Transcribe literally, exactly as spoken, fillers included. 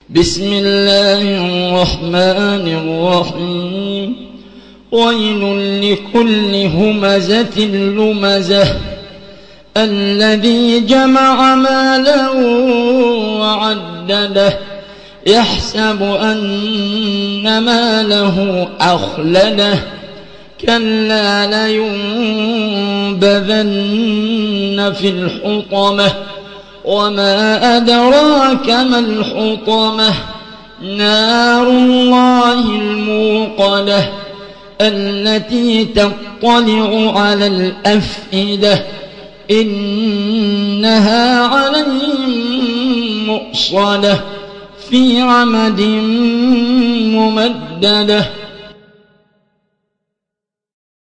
بسم الله الرحمن الرحيم ويل لكل همزة لمزة الذي جمع مالا وعدده يحسب أن ماله أخلده كلا لينبذن في الحطمة وما أدراك ما الحطمة نار الله الموقدة التي تطلع على الأفئدة إنها عليهم مؤصدة في عمد ممددة.